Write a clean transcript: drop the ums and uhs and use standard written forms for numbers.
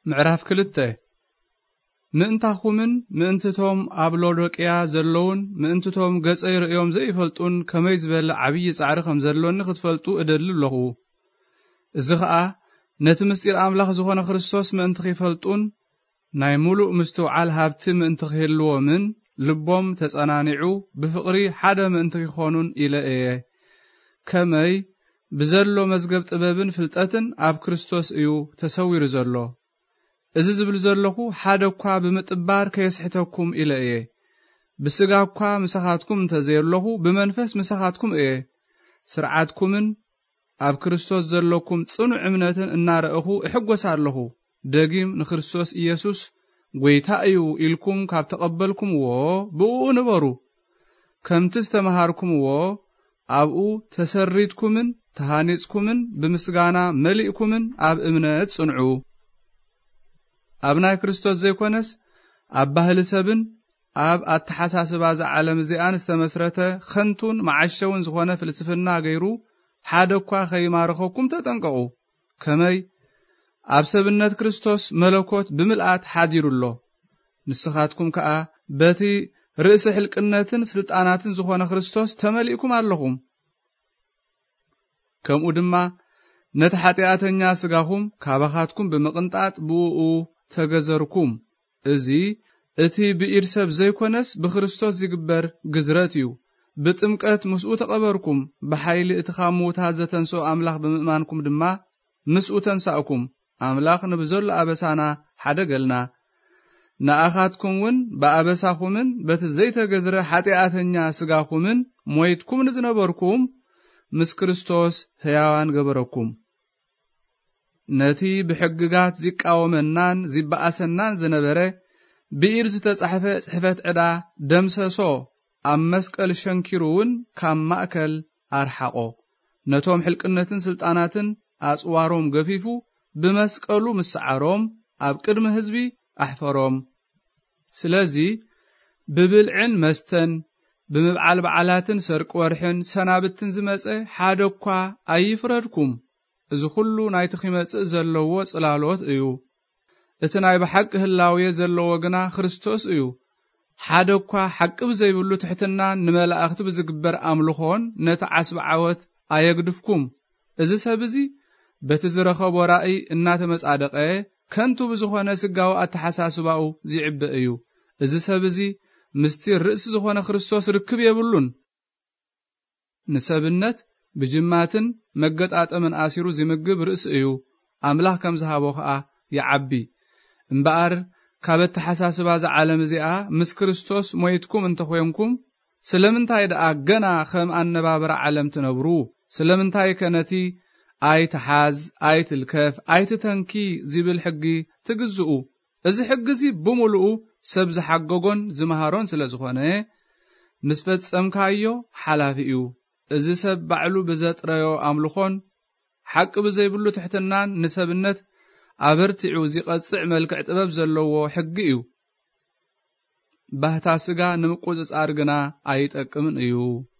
ምዕራፍ 2 ምእንታኹምን ምእንትቶም ኣብ ሎዶቅያ ዘለውን ምእንትቶም ገጸይ ርእዮም ዘይፈልጡን ከመይ ዝበለ ዓብይ ጻዕሪ ከም ዘለዎኒ ክትፈልጡ እደሊ ኣለኹ። እዚ ኸዓ ነቲ ምስጢር ኣምላኽ ዝኾነ ክርስቶስ ምእንቲ ኺፈልጡን ናይ ሙሉእ ምስትውዓል ሃብቲ ምእንቲ ኽህልዎምን ልቦም ተጸናኒዑ ብፍቕሪ ሓደ ምእንቲ ኺኾኑን ኢለ እየ። ከመይ ብዘሎ መዝገብ ጥበብን ፍልጠትን ኣብ ክርስቶስ እዩ ተሰዊሩ ዘሎ። እዚ ዝብል ዘለኹ ሓደ እኳ ብምጥባር ከየስሕተኩም ኢለ እየ። ብስጋ እኳ ምሳኻትኩም እንተዘየለኹ ብመንፈስ ምሳኻትኩም እየ። ስርዓትኩምን ኣብ ክርስቶስ ዘለኩም ጽኑዕ እምነትን እናረእኹ እሕጐስ ኣለኹ። ደጊም ንክርስቶስ ኢየሱስ ጐይታ እዩ ኢልኩም ካብ ተቐበልኩምዎ ብኡ ንበሩ። ከምቲ ዝተምሃርኩምዎ ኣብኡ ተሰሪትኩምን ተሃኒጽኩምን ብምስጋና መሊእኩምን ኣብ እምነት ጽንዑ። ኣብ ናይ ክርስቶስ ዘይኮነስ ኣብ ባህሊ ሰብን ኣብ ኣተሓሳስባ ዝዓለም እዚኣን ዝተመስረተ ኸንቱን መዓሸውን ዝኾነ ፍልስፍና ገይሩ ሓደ እኳ ኸይማርኸኩም ተጠንቀቑ። ከመይ ኣብ ሰብነት ክርስቶስ መለኮት ብምልኣት ሓዲሩሎ፣ ንስኻትኩም ከኣ በቲ ርእሲ ሕልቅነትን ስልጣናትን ዝኾነ ክርስቶስ ተመሊእኩም ኣለኹም። ከምኡ ድማ ነቲ ኃጢአተኛ ስጋኹም ካባኻትኩም ብምቕንጣጥ ብኡ ተገዘርኩም። እዚ እቲ ብኢድ ሰብ ዘይኮነስ ብክርስቶስ ዝግበር ግዝረት እዩ። ብጥምቀት ምስኡ ተቐበርኩም፣ ብሓይሊ እቲ ካብ ምውታት ዘተንስኦ ኣምላኽ ብምእማንኩም ድማ ምስኡ ተንሳእኩም። ኣምላኽ ንብዘሎ ኣበሳና ሓደ ገልና። ንኣኻትኩምውን ብኣበሳኹምን በቲ ዘይተገዝረ ኃጢአተኛ ስጋኹምን ሞይትኩም ንዝነበርኩም ምስ ክርስቶስ ሕያዋን ገበረኩም። ነቲ ብሕግጋት ዚቃወመናን ዚበኣሰናን ዝነበረ ብኢድ ዝተጻሕፈ ጽሕፈት ዕዳ ደምሰሶ፣ ኣብ መስቀል ሸንኪሩውን ካብ ማእከል ኣርሓቆ። ነቶም ሕልቅነትን ስልጣናትን ኣጽዋሮም ገፊፉ ብመስቀሉ ምስዓሮም ኣብ ቅድሚ ህዝቢ ኣሕፈሮም። ስለዚ ብብልዕን መስተን ብምብዓል በዓላትን ሰርቂ ወርሕን ሰናብትን ዝመጸ ሓደ እኳ ኣይፍረድኩም። እዚ ኩሉ ናይቲ ኺመጽእ ዘለዎ ጽላሎት እዩ። እቲ ናይ ብሓቂ ህላውየ ዘለዎ ግና ክርስቶስ እዩ። ሓደ እኳ ሓቂ ብዘይብሉ ትሕትናን ንመላእኽቲ ብዝግበር ኣምልኾን ነቲ ዓስቢ ዓወት ኣየግድፍኩም። እዚ ሰብ እዚ በቲ ዝረኸቦ ራእይ እናተመጻደቐ ከንቱ ብዝኾነ ስጋዊ ኣተሓሳስባኡ ዚዕብእ እዩ። እዚ ሰብ እዚ ምስቲ ርእሲ ዝኾነ ክርስቶስ ርክብ የብሉን። ንሰብነት ብጅማትን መገጣጠምን ኣሲሩ ዚምግብ ርእሲ እዩ። ኣምላኽ ከም ዝሃቦ ኸዓ ይዓቢ እምበኣር ካብ ኣተሓሳስባ ዝዓለም እዚኣ ምስ ክርስቶስ ሞይትኩም እንተኾንኩም ስለምንታይ ደኣ ገና ከም ኣነባብራ ዓለም ትነብሩ? ስለምንታይ ከነቲ ኣይትሓዝ፣ ኣይትልከፍ፣ ኣይትተንኪ ዝብል ሕጊ ትግዝኡ? እዚ ሕጊ እዚ ብምሉኡ ሰብ ዝሓገጎን ዝመሃሮን ስለ ዝኾነ ምስ ፈጸምካዮ ሓላፊ እዩ። እዚ ሰብ ባዕሉ ብዘጥረዮ ኣምልኾን ሓቂ ብዘይብሉ ትሕትናን ንሰብነት ኣበርቲዑ ዚቐጽዕ መልክዕ ጥበብ ዘለዎ ሕጊ እዩ። ባህታ ስጋ ንምቁጽጻር ግና ኣይጠቅምን እዩ።